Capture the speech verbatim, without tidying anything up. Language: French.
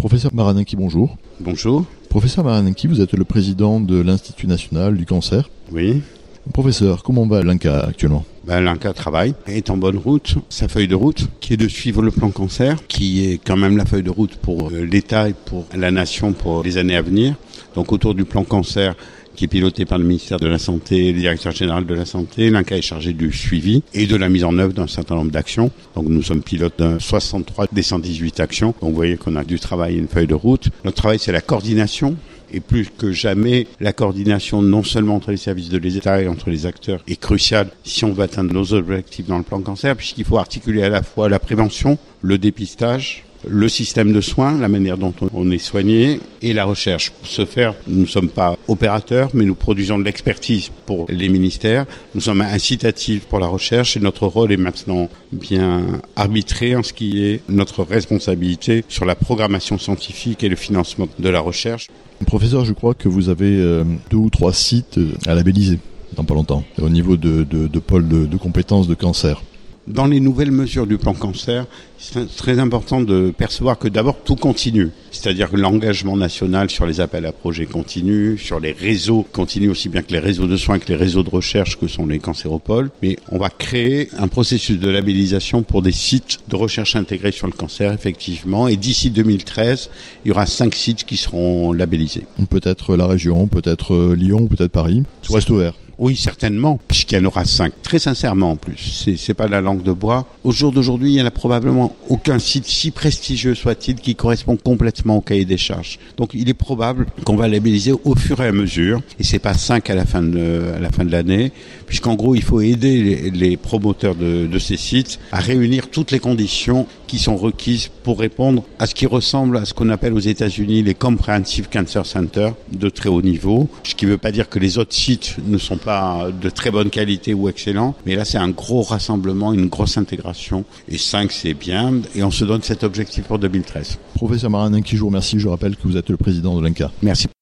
Professeur Maranenki, bonjour. Bonjour. Professeur Maranenki, vous êtes le président de l'Institut national du cancer. Oui. Professeur, comment va l'I N C A actuellement ? Ben, L'I N C A travaille, est en bonne route. Sa feuille de route, qui est de suivre le plan cancer, qui est quand même la feuille de route pour l'État et pour la nation pour les années à venir. Donc autour du plan cancer, qui est piloté par le ministère de la Santé et le directeur général de la Santé, l'I N C A est chargé du suivi et de la mise en œuvre d'un certain nombre d'actions. Donc nous sommes pilotes de soixante-trois des cent dix-huit actions. Donc vous voyez qu'on a du travail et une feuille de route. Notre travail, c'est la coordination. Et plus que jamais, la coordination non seulement entre les services de l'État et entre les acteurs est cruciale si on veut atteindre nos objectifs dans le plan cancer, puisqu'il faut articuler à la fois la prévention, le dépistage, le système de soins, la manière dont on est soigné et la recherche. Pour ce faire, nous ne sommes pas opérateurs, mais nous produisons de l'expertise pour les ministères. Nous sommes incitatifs pour la recherche et notre rôle est maintenant bien arbitré en ce qui est notre responsabilité sur la programmation scientifique et le financement de la recherche. Professeur, je crois que vous avez euh, deux ou trois sites à labelliser dans pas longtemps, au niveau de, de, de pôle de, de compétences de cancer. Dans les nouvelles mesures du plan cancer, c'est très important de percevoir que d'abord tout continue. C'est-à-dire que l'engagement national sur les appels à projets continue, sur les réseaux continue aussi bien que les réseaux de soins que les réseaux de recherche que sont les cancéropoles. Mais on va créer un processus de labellisation pour des sites de recherche intégrés sur le cancer, effectivement. Et d'ici deux mille treize, il y aura cinq sites qui seront labellisés. Peut-être la région, peut-être Lyon, peut-être Paris. Tout reste ouvert. Oui, certainement, puisqu'il y en aura cinq. Très sincèrement, en plus. C'est, c'est pas la langue de bois. Au jour d'aujourd'hui, il n'y en a probablement aucun site, si prestigieux soit-il, qui correspond complètement au cahier des charges. Donc, il est probable qu'on va labelliser au fur et à mesure. Et c'est pas cinq à la fin de, à la fin de l'année, puisqu'en gros, il faut aider les, les promoteurs de, de ces sites à réunir toutes les conditions qui sont requises pour répondre à ce qui ressemble à ce qu'on appelle aux États-Unis les Comprehensive Cancer Centers de très haut niveau. Ce qui ne veut pas dire que les autres sites ne sont pas de très bonne qualité ou excellents, mais là c'est un gros rassemblement, une grosse intégration, et cinq c'est bien, et on se donne cet objectif pour deux mille treize. Professeur Maranenki, je vous remercie, je rappelle que vous êtes le président de l'I N C A. Merci.